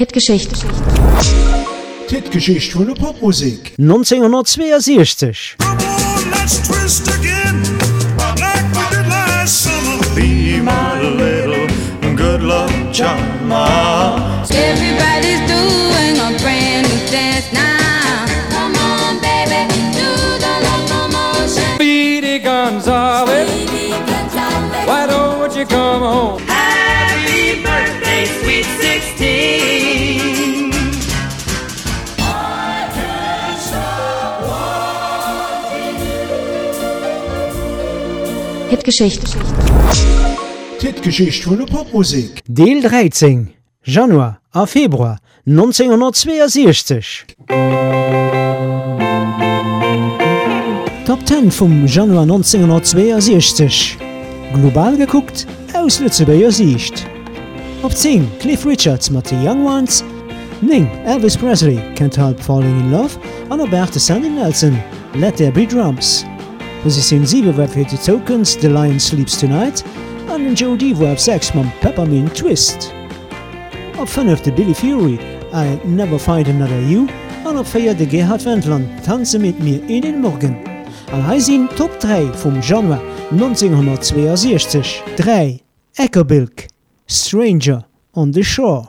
Hitgeschichte. Hitgeschichte von der Popmusik. 1962. Be my little good luck charm. Everybody's doing a brand new dance now. Come on, baby, do the locomotion. Speedy Gonzales, why don't you come home? Happy birthday, sweet 16. Hitgeschichte. Hitgeschichte von der Popmusik. Deel 13. Januar a Februar 1962. Top 10 vom Januar 1962. Global geguckt, aus Lützeburger Sicht. Auf 10 Cliff Richards mit The Young Ones. 9 Elvis Presley, Can't Help Falling in Love. Und auf 8 Sandy Nelson, Let There Be Drums. Position 7 war für die Tokens The Lion Sleeps Tonight. Und Joe Devo auf 6 mit Peppermint Twist. Op 5 de Billy Fury, I Never Find Another You. Und op 4 de Gerhard Wendland, Tanze mit mir in den Morgen. Und hier sind Top 3 vom Januar 1962. 3. Echo Bilk, Stranger on the Shore.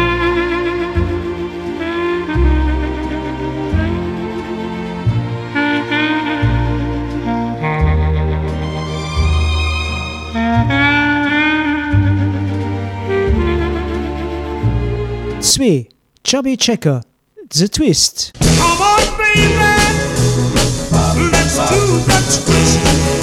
Zwei, Chubby Checker, The Twist. Come on, baby, let's do the twist.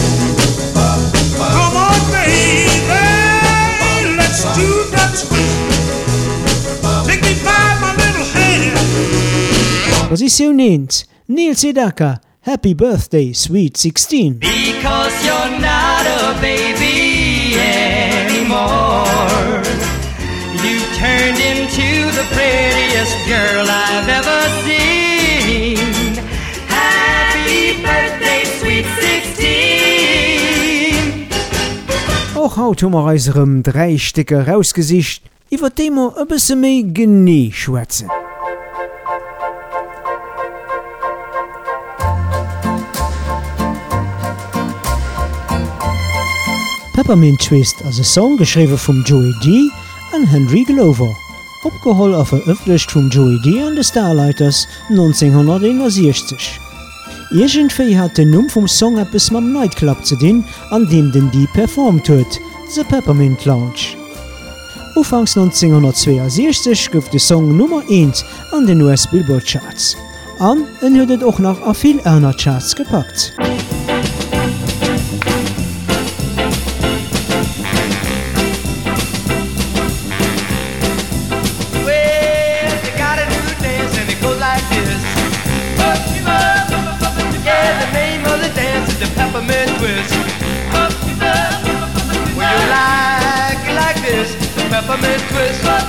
Come on, baby, let's do the twist. Take me by my little hand. Position 9, Neil Sedaka, Happy Birthday, Sweet 16. Because you're not a baby anymore. You turned into the prettiest girl I've ever seen. Happy birthday, sweet 16. Auch haut wir unserem 3 Stücke rausgesicht, iwwer dem wir ein bisschen mehr genie schwätzen. Peppermint Twist als ein Song geschrieben von Joey D. und Henry Glover. Opgeholt und veröffentlicht von Joey D. und den Starlighters 1961. Irgendwie hat der Name vom Song etwas mit dem Nightclub zu tun, an dem den D. performt hat, The Peppermint Lounge. Anfangs 1962 gab der Song Nummer 1 an den US Billboard Charts. Und hat es auch noch auf viele andere Charts gepackt. Peppermint twist. When you like this, the peppermint twist. Round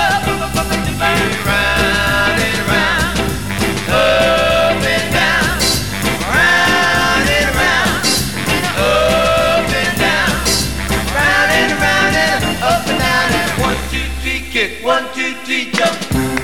and round, up and down, round and round, up and down, round and round and up and down. And 1, 2, 3, kick. 1, 2, 3, jump.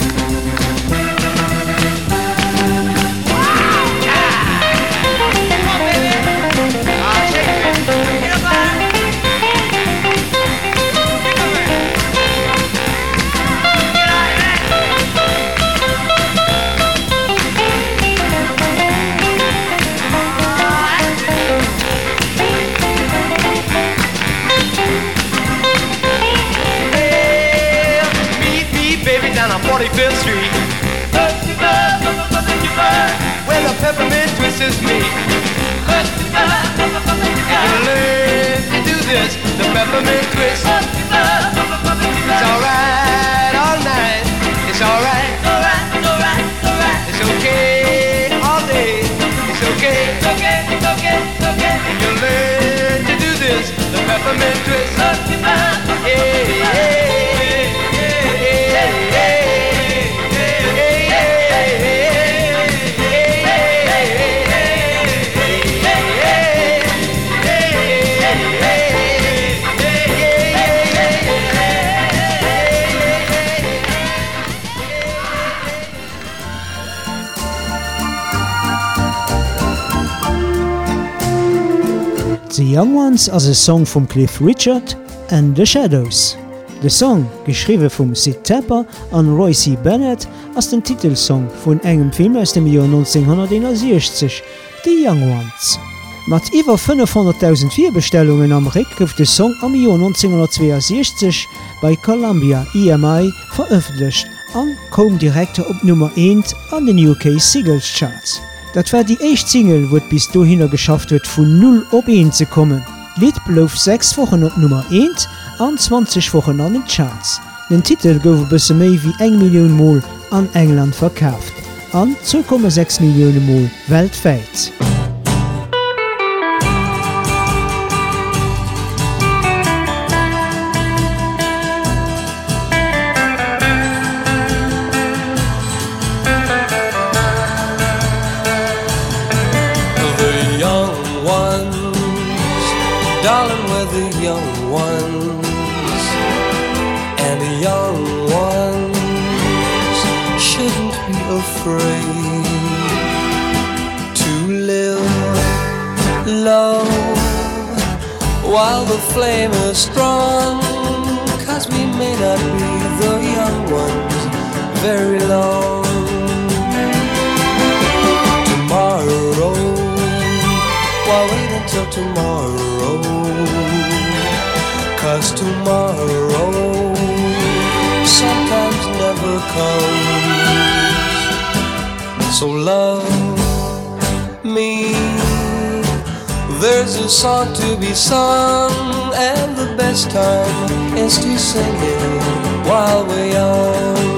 Street, where the peppermint twist is me. You learn to do this, the peppermint twist. It's alright all night. It's alright, alright, alright, alright. It's okay all day. It's okay, okay, okay, okay. You learn to do this, the peppermint twist. Yeah, yeah. The Young Ones as a Song von Cliff Richard and The Shadows. Der Song, geschrieben vom Sid Tepper und Roy C. Bennett, als den Titelsong von engem Film aus dem Jahr 1961, The Young Ones. Mit über 500.000 Vierbestellungen am Rick auf der Song am Jahr 1962 bei Columbia EMI veröffentlicht und kam direkt auf Nummer 1 an den UK Singles Charts. Das war die erste Single, die bis dahin geschafft wird, von 0 auf 1 zu kommen. Lied blieb 6 Wochen auf Nummer 1 und 20 Wochen an den Charts. Den Titel gouf bisschen mehr wie 1 Million Mal an England verkauft und 2,6 Millionen Mal weltweit. Darling, we're the young ones, and the young ones shouldn't be afraid to live low while the flame is strong, 'cause we may not be the young ones very long. Tomorrow, why wait until tomorrow? 'Cause tomorrow sometimes never comes. So love me, there's a song to be sung, and the best time is to sing it while we're young.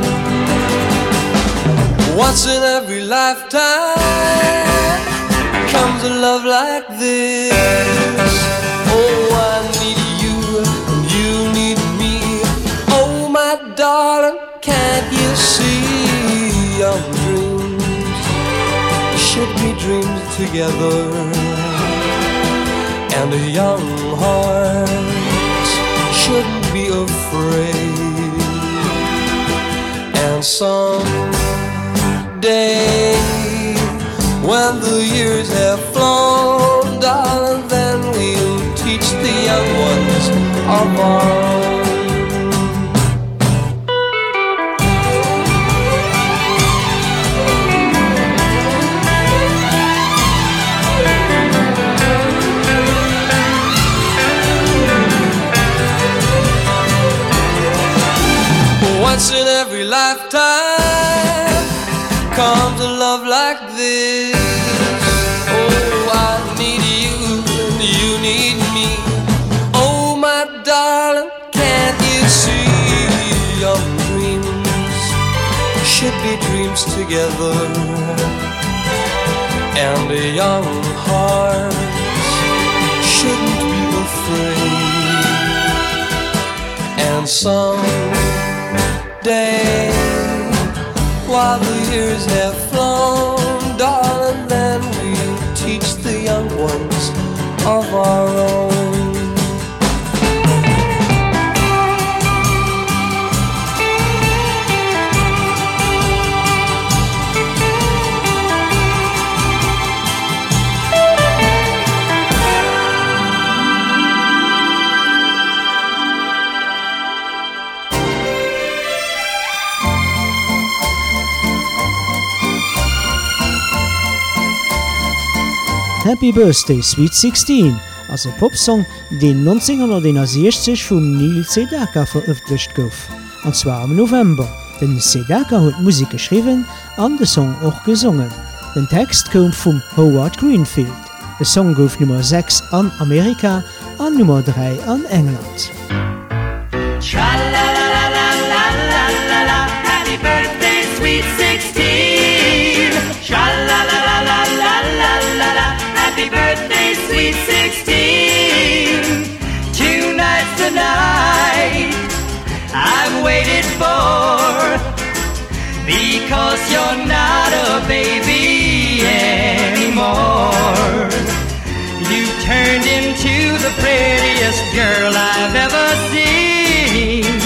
Once in every lifetime comes a love like this. Oh, I need you and you need me. Oh, my darling, can't you see? Young dreams should be dreamed together, and a young heart shouldn't be afraid. And someday, when the years have flown, darling, then we'll teach the young ones of our own. Once in every lifetime comes a love like this. Oh, I need you and you need me. Oh, my darling, can't you see? Young dreams should be dreams together, and a young heart shouldn't be afraid. And someday, while the years have flown, darling, then we'll teach the young ones of our own. Happy Birthday, Sweet 16, also Popsong, den 1961 von Neil Sedaka veröffentlicht gouf. Und zwar im November, denn Sedaka hat Musik geschrieben und den Song auch gesungen. Der Text kommt von Howard Greenfield. Der Song gouf Nummer 6 an Amerika und Nummer 3 an England. Tra-la-la-la-la-la-la-la-la, happy birthday, sweet 16. Tra-la-la-la-la-la-la-la, happy birthday, sweet 16. Tonight's the night I've waited for, because you're not a baby anymore. You've turned into the prettiest girl I've ever seen.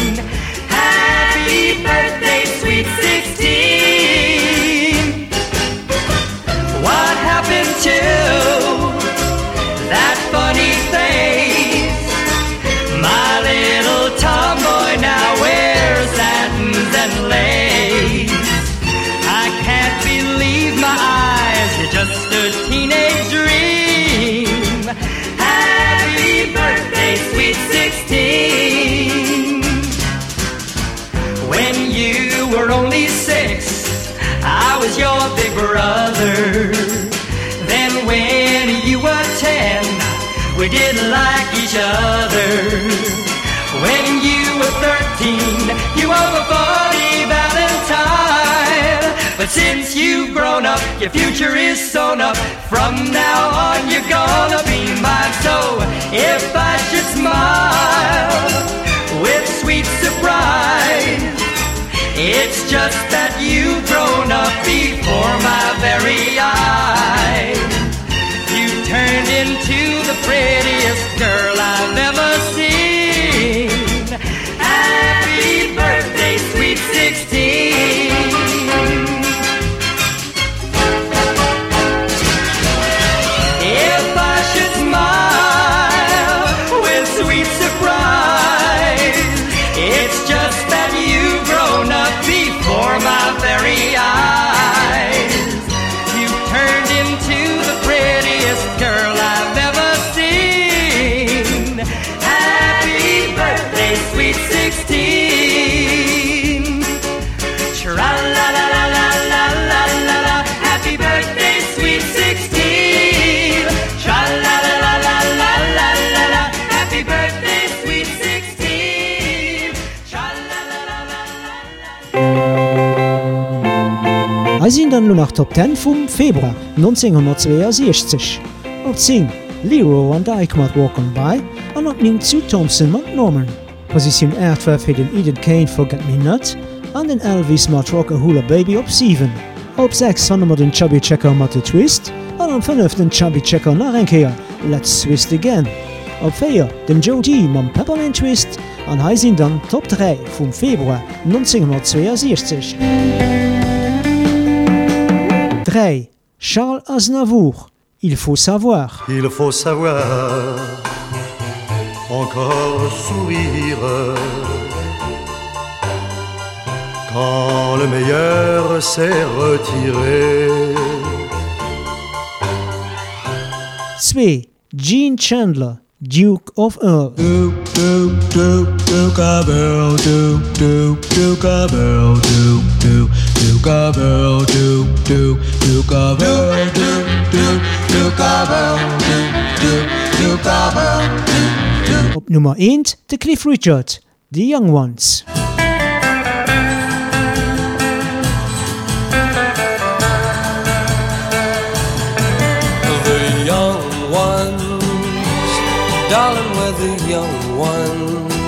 were only 6, I was your big brother. Then when you were 10, we didn't like each other. When you were 13, you were a funny Valentine. But since you've grown up, your future is sewn up. From now on, you're gonna be mine. So if I should smile with sweet surprise, it's just that you've grown up before my very eyes. You turned into the prettiest girl I've ever seen. Happy birthday, sweet 16. If I should smile with sweet surprise, it's just that you've grown up before my very eyes. You turned into the prettiest girl I've ever seen. Happy birthday, sweet 16. Tra-la-la-la-la-la-la-la-la. Happy birthday, sweet 16. Tra-la-la-la-la-la-la-la. Happy birthday, sweet 16. Tra-la-la-la-la-la. Wir sind dann nur nach Top 10 vom Februar 1962. Auf 10 Leroy and Ike mit Walk On By und auf 9 Sue Thompson mit Norman. Position 8 war für den Eden Kane Forget Me Not und den Elvis mit Rock'n'Hula Baby auf 7. Auf 6 haben wir den Chubby Checker mit The Twist und auf 5 den Chubby Checker nach Einkehr Let's Twist Again. Auf 4 den Joe G mit Peppermint Twist und wir sind dann Top 3 vom Februar 1962. 3. Charles Aznavour, Il faut savoir. Il faut savoir encore sourire quand le meilleur s'est retiré. 2. Gene Chandler, Duke of Earl. Duke of Earl, Duke of Earl, Duke of Earl, Duke of Earl, Duke of Earl, Duke of Earl. Op nummer 1, de Cliff Richard, The Young Ones. The young ones, darling, we're the young ones.